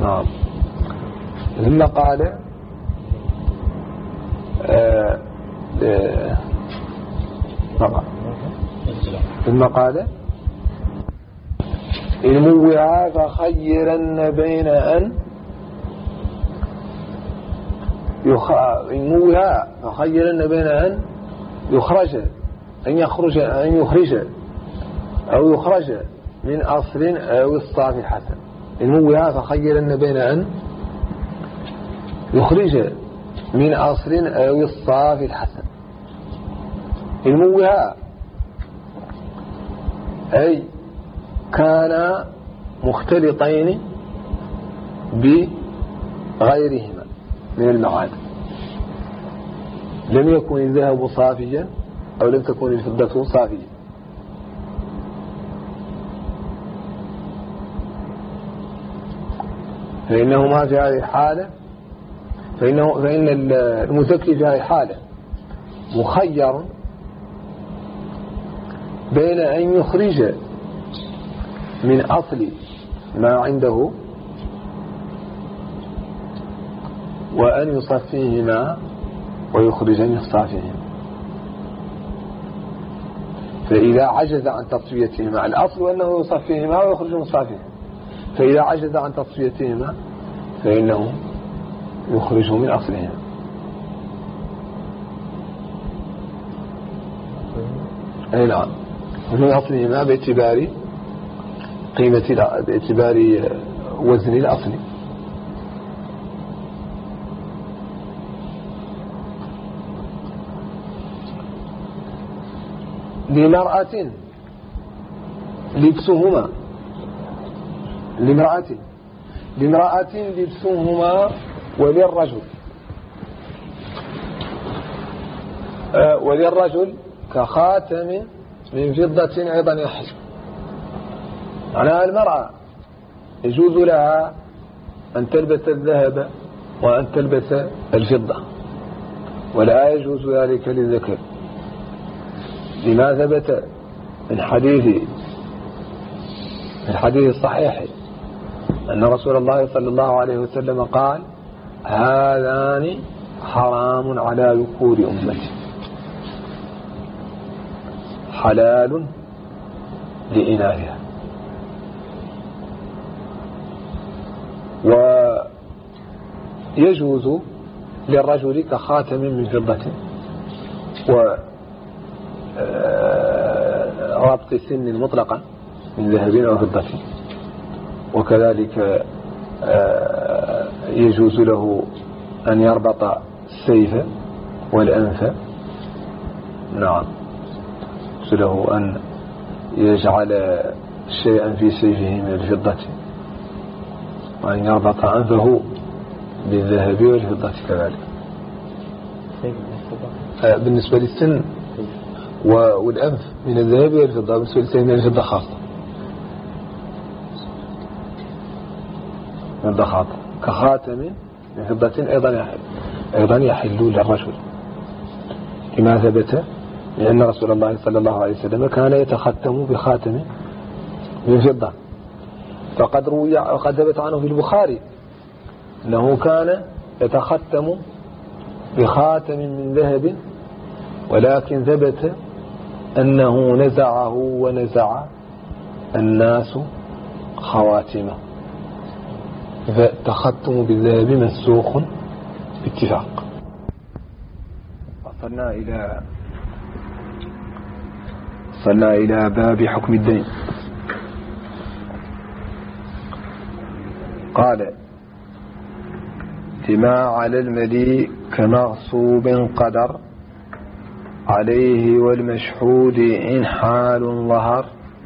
نعم. ثم قال ثم قال إن موعا فخيرن بين أن يخرج أو يخرج من أصل أو الصافي الحسن. الموها فخيرن بين أن يخرج من أصل أو الصافي الحسن. الموها أي كان مختلطين بغيرهما من المعادن، لم يكن الذهب صافيا أو لم تكن الفضة صافية. فإنهما في هذه الحالة فإن المزكي في هذه الحالة مخير بين أن يخرج من أصل ما عنده وأن يصفيهما ويخرج من صافيهما. فإذا عجز عن تصفيتهما، الأصل أنه يصفيهما ويخرج من صافيهما، فإذا عجز عن تصفيتهما فإنه يخرجه من أصلهما. أي نعم، من أصلهما باعتبار باعتبار وزن الأصل. لمرأة لبسهما وللرجل كخاتم من فضة أيضا يحل. معناها المرأة يجوز لها أن تلبس الذهب وأن تلبس الفضة، ولا يجوز ذلك للذكر، لما ثبت من الحديث الصحيح أن رسول الله صلى الله عليه وسلم قال: هذان حرام على ذكور أمتي، حلال لإناثها. ويجوز للرجل كخاتم من فضة وربط سن مطلقا من ذهب أو فضة، وكذلك يجوز له أن يربط السيف والأنف. نعم، يجوز له أن يجعل شيئا في سيفه من الفضة، وأن يربط أنفه بالذهب والفضة كذلك. بالنسبة للسن والأنف من الذهب والفضة، بالنسبة للسن من الفضة خاصة، كخاتم من فضة أيضا يحل للرجل، لما ثبت لأن رسول الله صلى الله عليه وسلم كان يتختم بخاتم من فضة. فقد روي وقد ثبت عنه في البخاري أنه كان يتختم بخاتم من ذهب، ولكن ثبت أنه نزعه ونزع الناس خواتمه، فالتختم بالذهب منسوخ باتفاق. وصلنا إلى باب حكم الدين. قال: لما على المليء كمغصوب قدر عليه والمشهود إن حال ظهر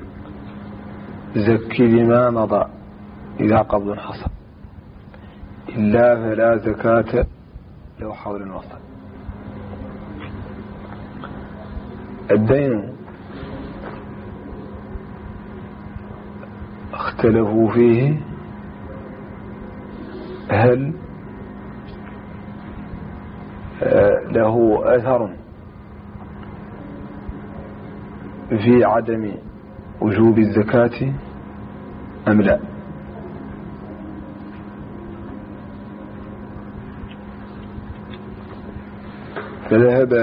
زكي لما مضى إذا قبض حصل إلا فلا زكاة لو حول وصل. الدين اختلفوا فيه هل له أثر في عدم وجوب الزكاة أم لا. فذهب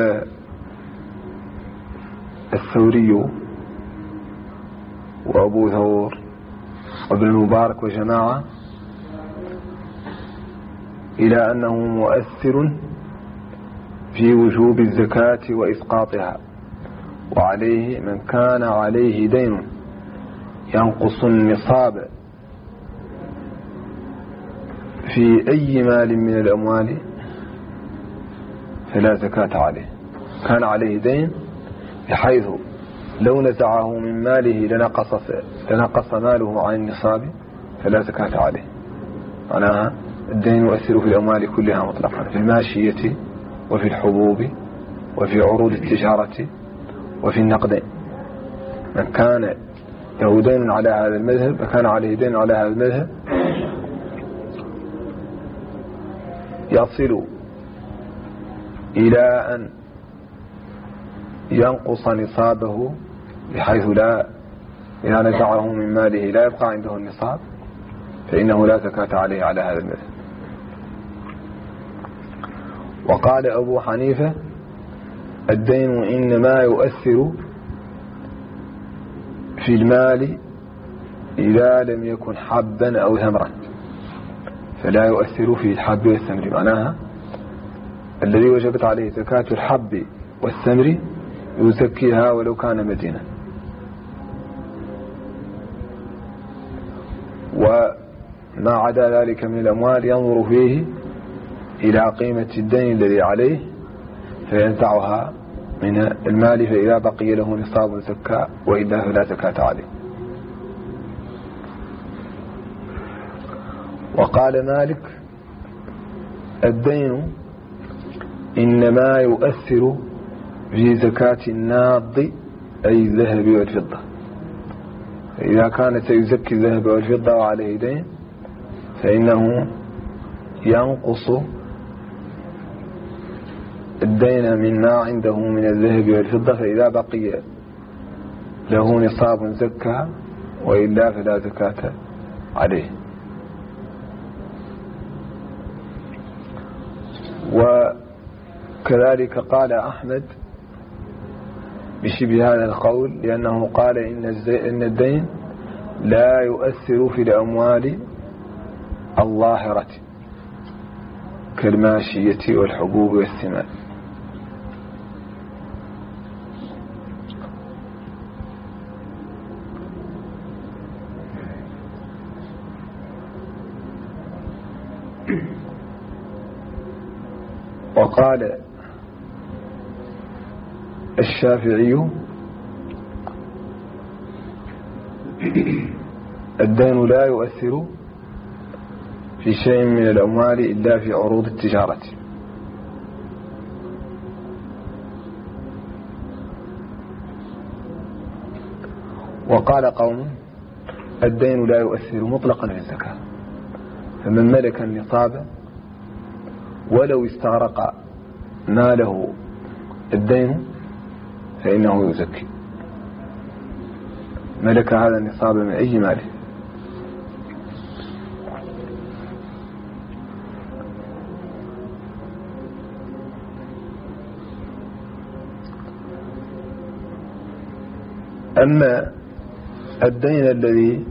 الثوري وأبو ثور وابن المبارك وجماعة إلى أنه مؤثر في وجوب الزكاة وإسقاطها، وعليه من كان عليه دين ينقص النصاب في أي مال من الأموال فلا زكاة عليه. كان عليه دين بحيث لو نزعه من ماله لنقص ماله عن النصاب فلا زكاة عليه. معناها الدين يؤثر في الأموال كلها مطلقا، في الماشية وفي الحبوب وفي عروض التجارة وفي النقد. من كان له دين على هذا المذهب فكان عليه دين على هذا المذهب يصل إلى أن ينقص نصابه بحيث إذا نزعه من ماله لا يبقى عنده النصاب فإنه لا زكاة عليه على هذا المذهب. وقال أبو حنيفة الدين إنما يؤثر في المال إذا لم يكن حبا أو ثمرا، فلا يؤثر في الحب والثمر. معناها الذي وجبت عليه زكاة الحب والثمر يزكيها ولو كان مدينا. وما عدا ذلك من الأموال ينظر فيه إلى قيمة الدين الذي عليه فينزعها من المال، فإذا بقي له نصاب زكاة وإلا فلا زكاة عليه. وقال مالك الدين إنما يؤثر في زكاة الناض أي الذهب والفضة، فإذا كان سيزكي الذهب والفضة وعليه دين فإنه ينقص الدين مما عنده من الذهب والفضة، فإذا بقي له نصاب زكى وإلا فلا زكاة عليه. وكذلك قال أحمد بشبه هذا القول، لأنه قال إن الدين لا يؤثر في الأموال الظاهرة كالماشية والحبوب والثمار. وقال الشافعي الدين لا يؤثر في شيء من الأموال إلا في عروض التجارة. وقال قوم الدين لا يؤثر مطلقا في الزكاة، فمن ملك النصاب ولو استغرق ماله الدين فإنه يزكي، ملك هذا النصاب من أي ماله. أما الدين الذي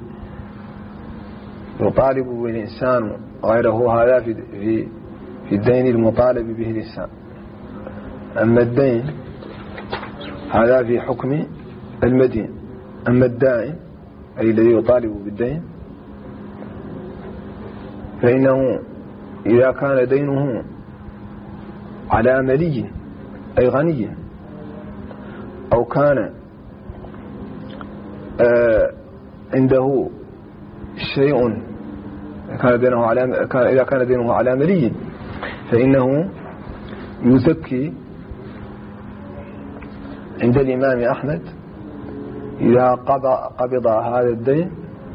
يطالب به الإنسان غيره هذا في الدين المطالب به الإنسان. أما الدين هذا في حكم المدين. أما الدائن أي الذي يطالب بالدين فإنه إذا كان دينه على ملي أي غني، أو كان عنده شيء إذا كان دينه على ملي فإنه يزكي عند الإمام أحمد إذا قبض هذا الدين،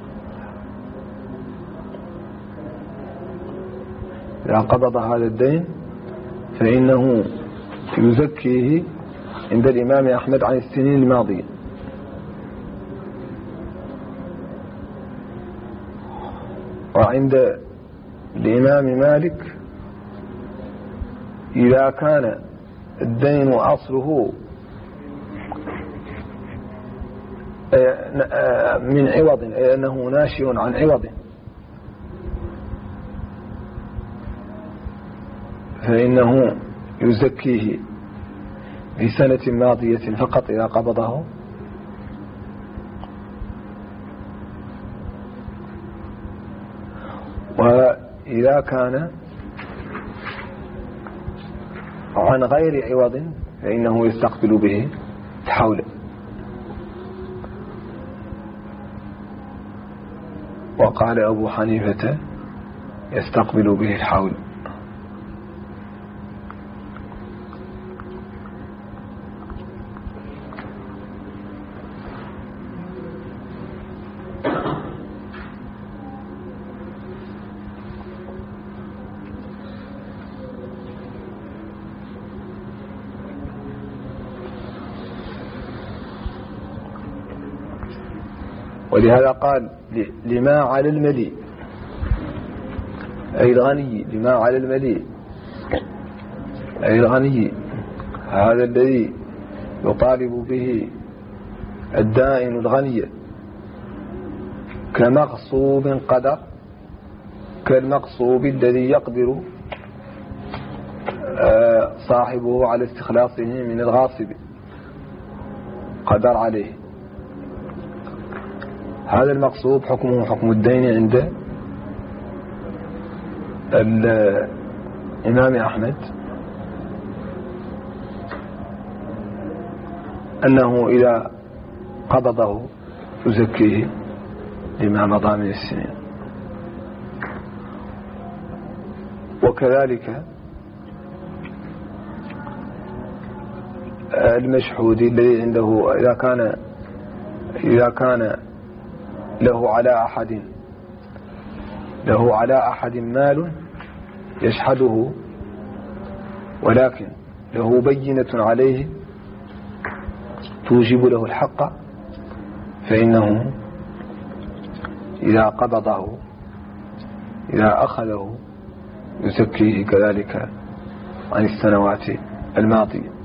إذا قبض هذا الدين فإنه يزكيه عند الإمام أحمد عن السنين الماضية. وعند الإمام مالك إذا كان الدين أصله من عوض، أي أنه ناشئ عن عوض، فإنه يزكيه في سنة ماضية فقط إذا قبضه، وإذا كان عن غير عوض فإنه يستقبل به الحول. وقال أبو حنيفة يستقبل به الحول. ولهذا قال لما على المليء، أي الغني، لما على المليء أي الغني، هذا الذي يطالب به الدائن الغني، كمغصوب قدر، كالمغصوب الذي يقدر صاحبه على استخلاصه من الغاصب، قدر عليه. هذا المغصوب حكمه حكم الدين عند الإمام أحمد، أنه إذا قبضه يزكيه لما مضى من السنين. وكذلك المشحود الذي عنده إذا كان له على أحد مال يشحده، ولكن له بينة عليه توجب له الحق، فإنه إذا قبضه، إذا أخذه يزكيه كذلك عن السنوات الماضية.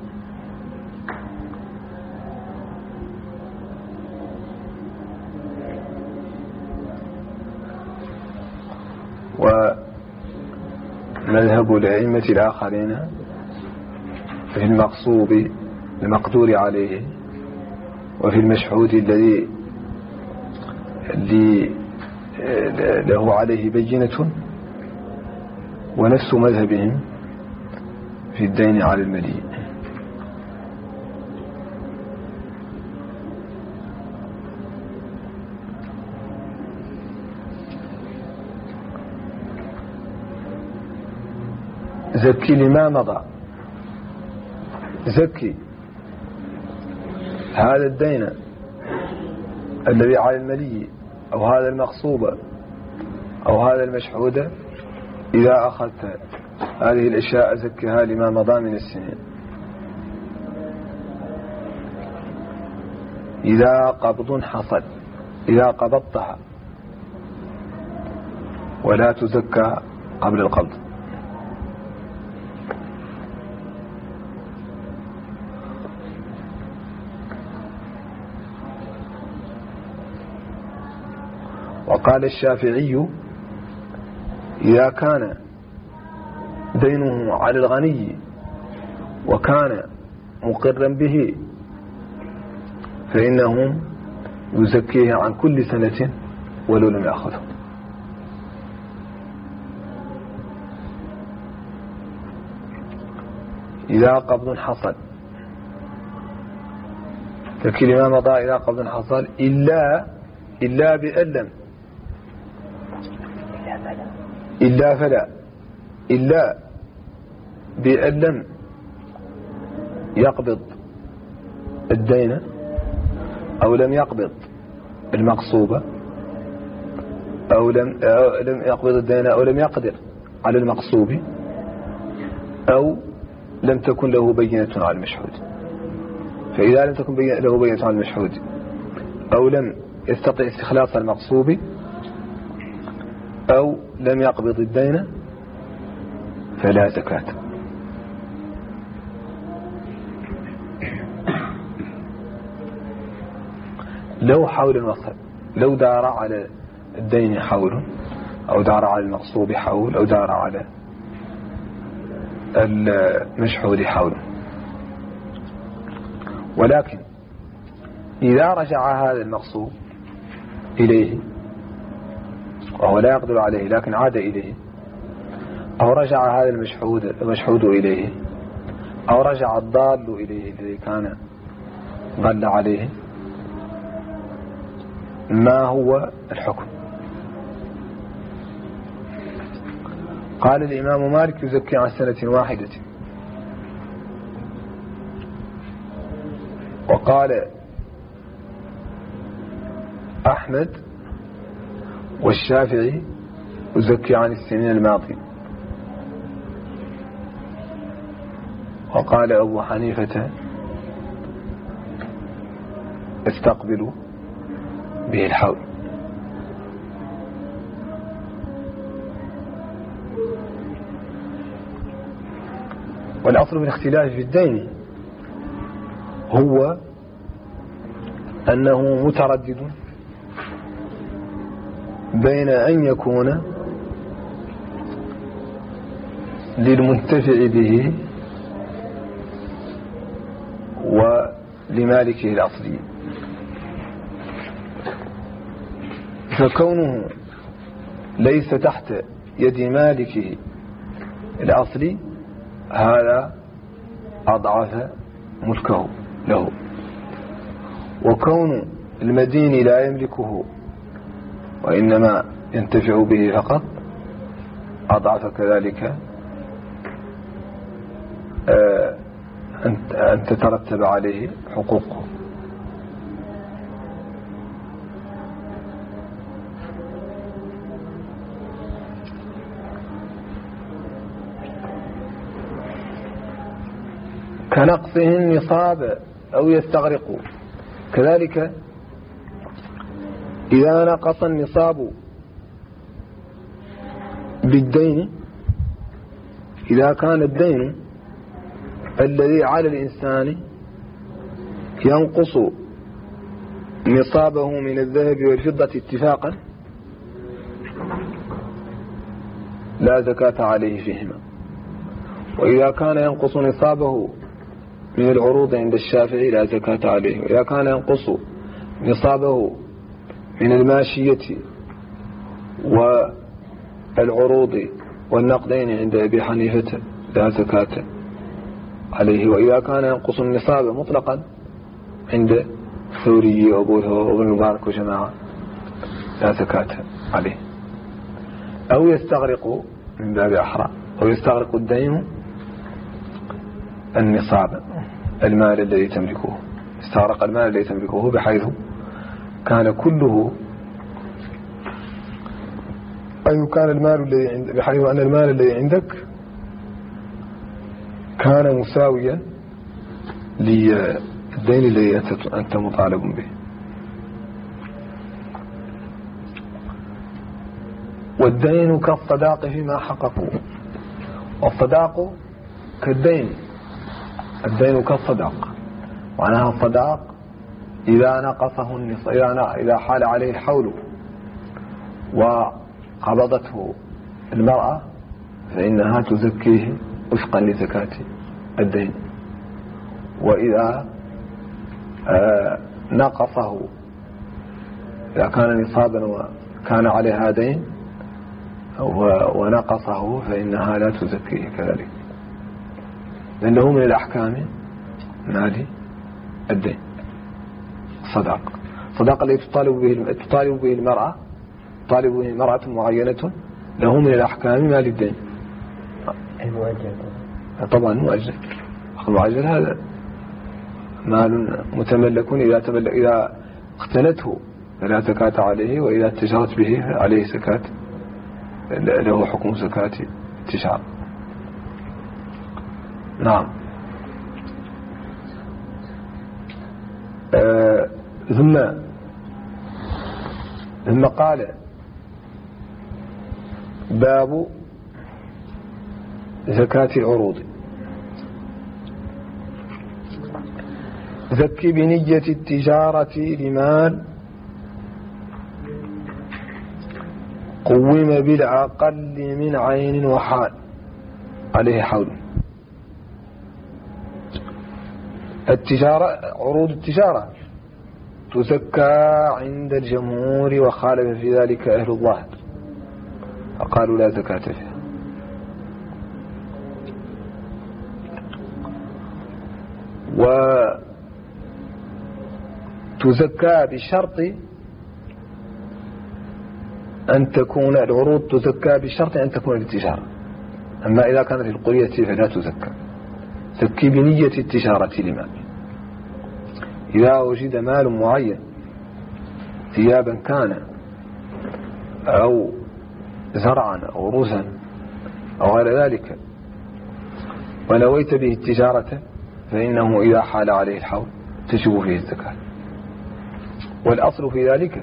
ومذهب الأئمة الآخرين في المغصوب المقدور عليه، وفي المشحود الذي له عليه بينة، ونفس مذهبهم في الدين على المليء. زكي لما مضى، زكي هذا الدين الذي على الملي، أو هذا المغصوب، أو هذا المشحود. إذا أخذت هذه الأشياء زكها لما مضى من السنين. إذا قبض حصل، إذا قبضتها، ولا تزكى قبل القبض. وقال الشافعي إذا كان دينه على الغني وكان مقرا به فإنه يزكيه عن كل سنة ولو لم يأخذه. إذا قبض حصل، كما مضى إذا قبض حصل، إلا بألم، إلا فلا، إلا بأن لم يقبض الدين، أو لم يقبض المغصوبة، أو لم يقبض الدين، أو لم يقدر على المغصوب، أو لم تكن له بينة على المشهود. فإذا لم تكن له بينة على المشهود، أو لم يستطيع استخلاص المغصوب، أو لم يقبض الدين، فلا زكاة. له حول وصل، لو دار على الدين حول، أو دار على المغصوب حول، أو دار على المشحود حول. ولكن إذا رجع هذا المغصوب إليه وهو لا يقدر عليه لكن عاد إليه، أو رجع هذا المشحود إليه، أو رجع الضال إليه الذي كان ضل عليه، ما هو الحكم؟ قال الإمام مالك يزكي عن سنة واحدة. وقال أحمد والشافعي يزكي عن السنين الماضية. وقال أبو حنيفة استقبلوا به الحول. والأصل من الاختلاف في الدين هو أنه متردد بين أن يكون للمنتفع به ولمالكه الأصلي. فكونه ليس تحت يد مالكه الأصلي هذا أضعف ملكه له، وكون المدين لا يملكه وإنما ينتفع به فقط أضعف كذلك أن تترتب عليه حقوقه. كنقصه النصاب أو يستغرقوا، كذلك إذا نقص النصاب بالدين، إذا كان الدين الذي على الإنسان ينقص نصابه من الذهب والفضة اتفاقا لا زكاة عليه فيهما. وإذا كان ينقص نصابه من العروض عند الشافعي لا زكاة عليه. وإذا كان ينقص نصابه من الماشية والعروض والنقدين عند أبي حنيفة لا زكاة عليه. وإذا كان ينقص النصاب مطلقا عند الثوري وابن المبارك وجماعة لا زكاة عليه. أو يستغرق من باب أحرى، أو يستغرق الدين النصاب، المال الذي تملكه، استغرق المال الذي تملكه بحيث كان كله، أي كان المال الذي بحيث أن المال الذي عندك كان مساويا للدين الذي أنت مطالب به. والدين كالصداق فيما حققوا، والصداق كالدين، الدين كالصداق، معناها الصداق إذا نقصه النصاب، إذا حال عليه الحول وقبضته المرأة فإنها تزكيه وفقا لزكاة الدين. وإذا نقصه، إذا كان نصابا وكان عليها دين ونقصه فإنها لا تزكيه كذلك، لأنه من الأحكام مال الدين. صداق الذي تطالب به المرأة، تطالب به المرأة معينة له من الأحكام مال الدين. المؤجل طبعا المؤجل، المؤجل هذا مال متملك إذا اقتنته فلا زكاة عليه، وإذا اتجرت به عليه زكاة، له حكم زكاة التجارة. نعم. ثم قال باب زكاة العروض. زكي بنية التجارة لمال قوم بالأقل من عين وحال عليه حول. التجارة عروض التجارة تزكى عند الجمهور، وخالف في ذلك أهل الظاهر فقالوا لا زكاة فيها. وتزكى بشرط أن تكون العروض تزكى بشرط أن تكون للتجارة، أما إذا كانت القرية فلا تزكى. زكي بنية التجارة لمال. إذا وجد مال معين ثيابا كان أو زرعا أو رزا أو غير ذلك ونويت به التجارة، فإنه إذا حال عليه الحول تجب فيه الزكاة. والأصل في ذلك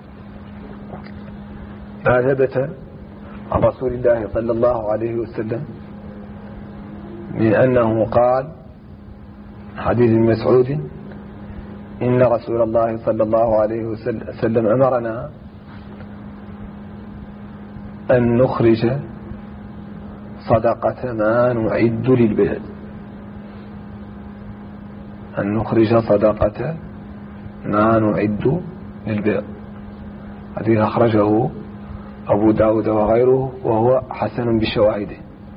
ما ثبت عن رسول الله صلى الله عليه وسلم من أنه قال حديث مسعود: إن رسول الله صلى الله عليه وسلم أمرنا أن نخرج صدقة ما نعد للبيع، أن نخرج صدقة ما نعد للبيع. حديث أخرجه أبو داود وغيره وهو حسن بشواهده.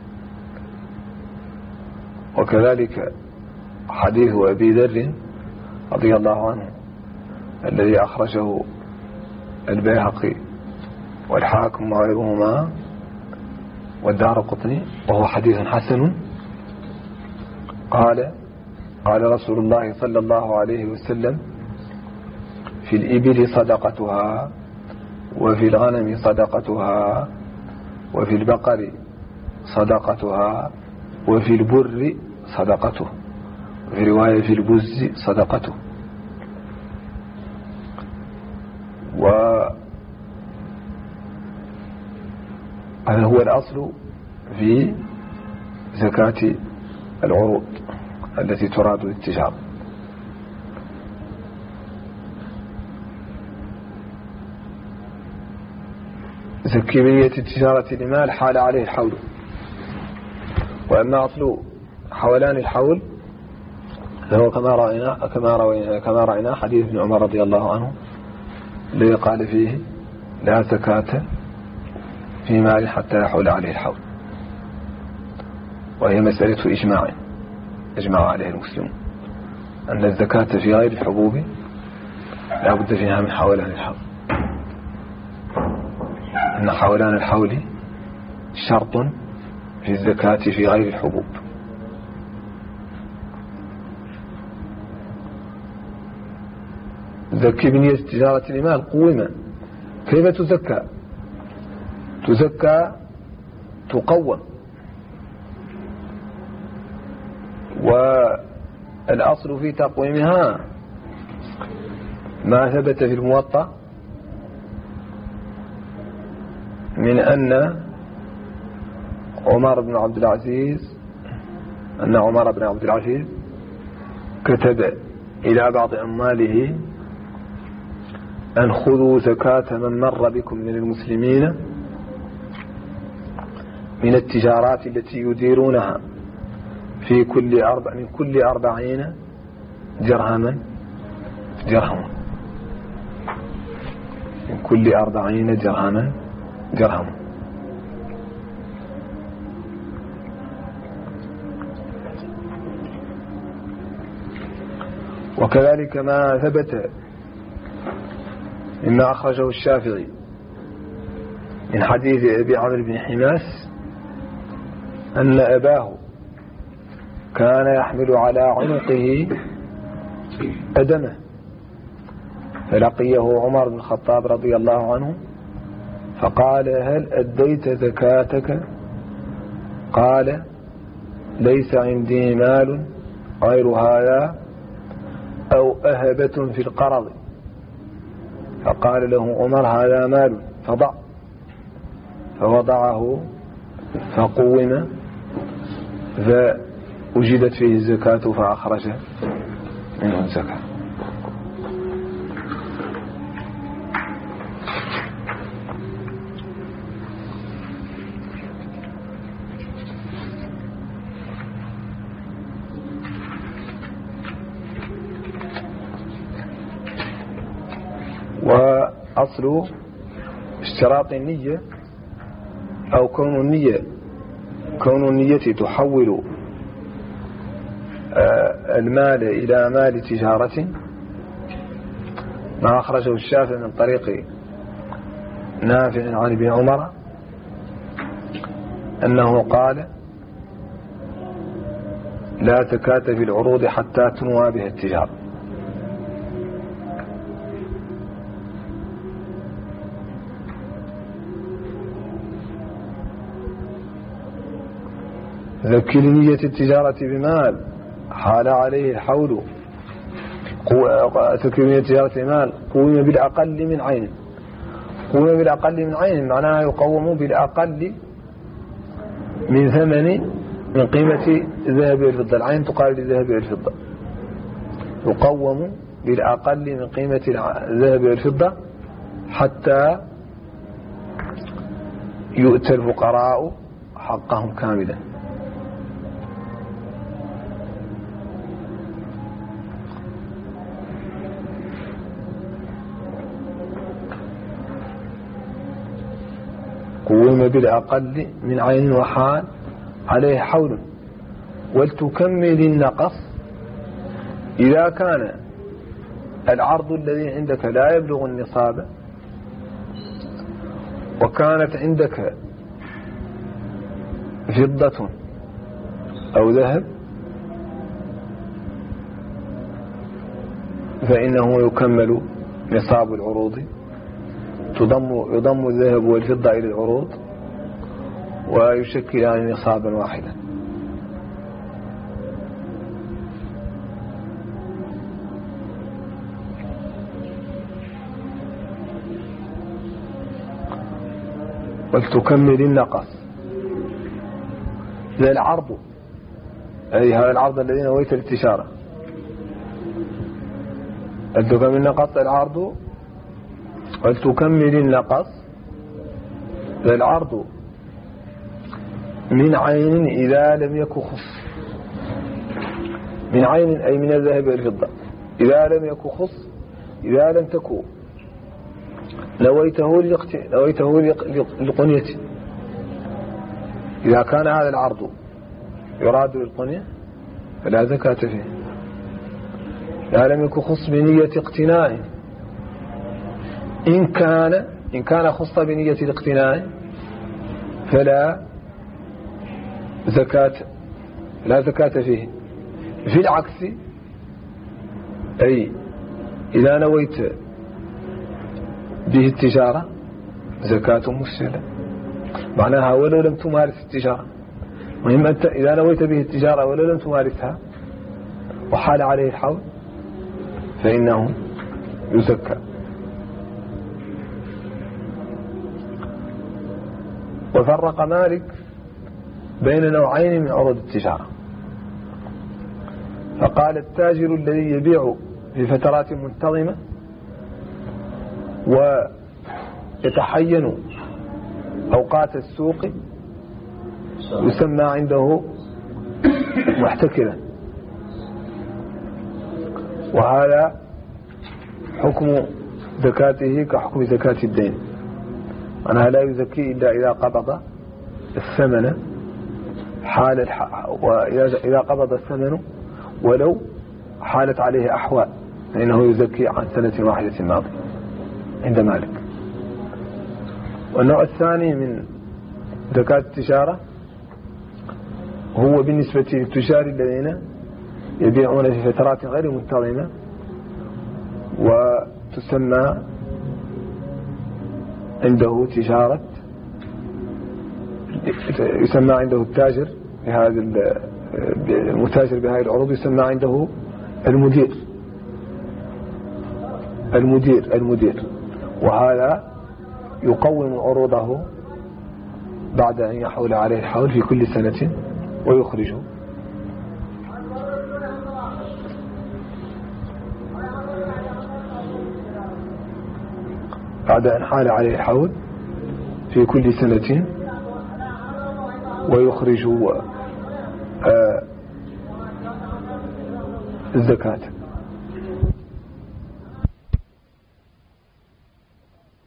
وكذلك حديث أبي ذر رضي الله عنه الذي أخرجه البيهقي والحاكم وغيرهما والدارقطني وهو حديث حسن. قال رسول الله صلى الله عليه وسلم: في الإبل صدقتها، وفي الغنم صدقتها، وفي البقر صدقتها، وفي البر صدقته، وفي رواية في البز صدقته. وهذا هو الأصل في زكاة العروض التي تراد للتجارة. زكي بنية التجارة لمال حال عليه الحول. وأما أصل حولان الحول فهو كما رأينا حديث ابن عمر رضي الله عنه الذي قال فيه: لا زكاة في مال حتى يحول عليه الحول. وهي مسألة إجماع عليه المسلمون أن الزكاة في غير الحبوب لا بد فيها من حولان الحول، أن حولان الحول شرط في الزكاة في غير الحبوب. زكي بنية التجارة المال قوما. كيف تزكى؟ تقوم. والأصل في تقويمها ما ثبت في الموطأ من أن عمر بن عبد العزيز كتب إلى بعض أمواله أن خذوا زكاة من مر بكم من المسلمين من التجارات التي يديرونها من كل 40 درهما من كل 40 درهم. وكذلك ما ثبت مما أخرجه الشافعي من حديث أبي عمرو بن حماس أن أباه كان يحمل على عنقه أدمه، فلقيه عمر بن الخطاب رضي الله عنه فقال: هل أديت زكاتك؟ قال: ليس عندي مال غير هذا أو أهبة في القرض. فقال له عمر: هذا مال فضع. فوضعه فقوم فوجدت فيه الزكاة فأخرج منه الزكاة. أصل اشتراط النية أو كون النية تحول المال إلى مال تجارة، ما أخرجه الشافعي من طريق نافع عن ابن عمر أنه قال: لا زكاة في العروض حتى تنوى بها التجارة. ذكي لنية التجارة بمال حال عليه الحول، ذكي لنية التجارة بمال قوم بالأقل من عين. قوم بالأقل من عين معناها يقوم بالأقل من ثمن من قيمة الذهب والفضة. العين تقابل الذهب والفضة، يقوم بالأقل من قيمة الذهب والفضة حتى يؤتى الفقراء حقهم كاملا. قوم بالأقل من عين وحال عليه حول، ولتكمل النقص إذا كان العرض الذي عندك لا يبلغ النصاب، وكانت عندك فضة أو ذهب، فإنه يكمل نصاب العروض، يضم الذهب والفضة إلى العروض ويشكلان نصابا واحدا. ولتكمل النقص ذا العرض، أي هذا العرض الذي نويت التجارة. ولتكمل النقص العرض، ولتكمل النقص ذا العرض من عين إذا لم يكن خص. من عين أي من الذهب والفضة، إذا لم يكن خص، إذا لم تكن نويته للقنية. إذا كان هذا العرض يراد للقنية فلا زكاة فيه. إذا لم يكن خص بنية اقتناء، إن كان خص بنية الاقتناء فلا زكاة فيه. في العكس، أي إذا نويت به التجارة زكاة مسجلة، معناها ولو لم تمارس التجارة. مهم أنت إذا نويت به التجارة ولو لم تمارسها وحال عليه الحول فإنه يزكى. وفرق مالك بين نوعين من عروض التجارة، فقال: التاجر الذي يبيع في فترات منتظمة ويتحين أوقات السوق يسمى عنده محتكرا، وهذا حكم زكاته كحكم زكاة الدين، أنها لا يزكي إلا إذا قبض الثمن وإذا قبض الثمن ولو حالت عليه أحوال فإنه يزكي عن سنة واحدة ماضية عند مالك. والنوع الثاني من زكاة التجارة هو بالنسبة للتجار الذين يبيعون في فترات غير منتظمة، وتسمى عنده تجارة، يسمى عنده التاجر بهذا المتاجر بهذه العروض يسمى عنده المدير، وهذا يقوم عروضه بعد أن يحول عليه الحول في كل سنة ويخرجه. بعد أن حال عليه الحول في كل سنة ويخرج الزكاة.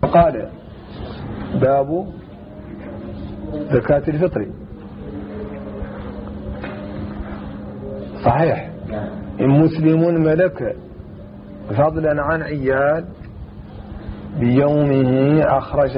فقال باب زكاة الفطر. صحيح إن مسلم ملك فضلا عن عيال بيومه أخرج